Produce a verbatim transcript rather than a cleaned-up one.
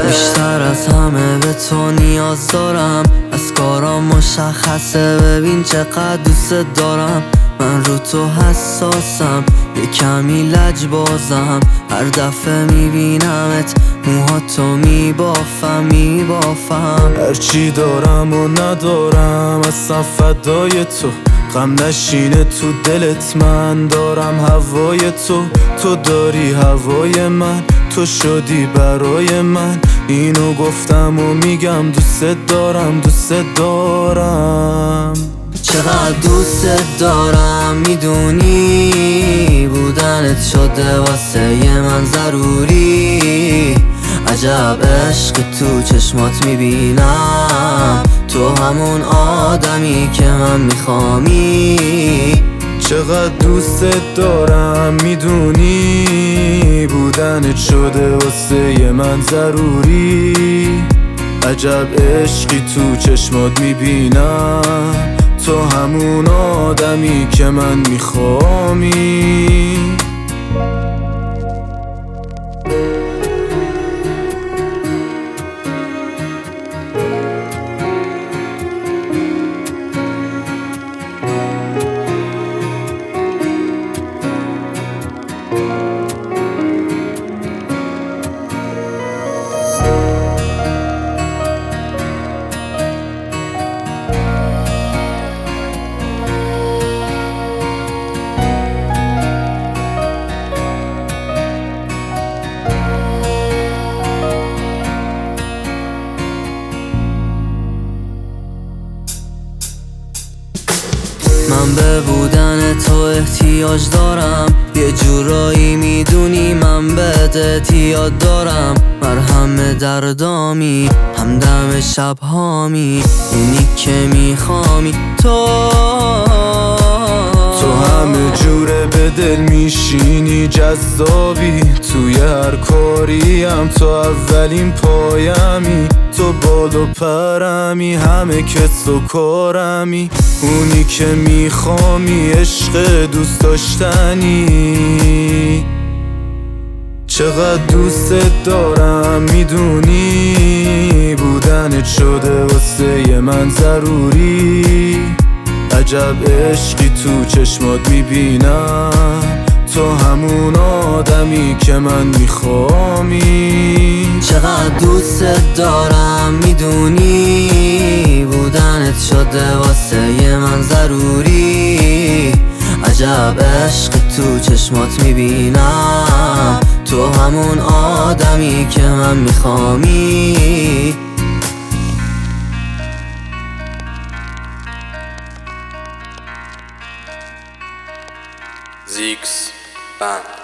بیشتر از همه به تو نیاز دارم، از کارام مشخصه ببین چقدر دوست دارم. من رو تو حساسم، یه کمی لجبازم، هر دفعه میبینمت موهاتو میبافم میبافم. هرچی دارم و ندارم اصلا فدای تو، غم نشینه تو دلت، من دارم هوای تو، تو داری هوای من، تو شدی برای من. اینو گفتم و میگم دوست دارم دوست دارم. چقدر دوست دارم میدونی، بودنت شده واسه من ضروری. عجب عشق تو چشمات میبینم، تو همون آدمی که من میخوامی. چقدر دوست دارم میدونی، بودنت شده واسه من ضروری. عجب عشقی تو چشمات میبینم، تو همون آدمی که من میخوامی. من به بودن تو احتیاج دارم، یه جورایی میدونی من بهت اعتیاد دارم. مرهم دردامی، همدم شبهامی، اونی که میخوامی تو. تو همه جوره به دل میشینی، جذابی توی هر کاریم، تو اولین پایمی، تو بال و پرمی، همه کس و کارمی، اونی که میخوامی، عشق دوست داشتنی. چقدر دوست دارم میدونی، بودنت شده واسه من ضروری. عجب عشقی تو چشمات میبینم، تو همون آدمی که من میخوامی. چقدر دوست دارم میدونی، بودنت شده واسه من ضروری. عجب عشق تو چشمات میبینم، تو همون آدمی که من میخوامی. زیکس بند.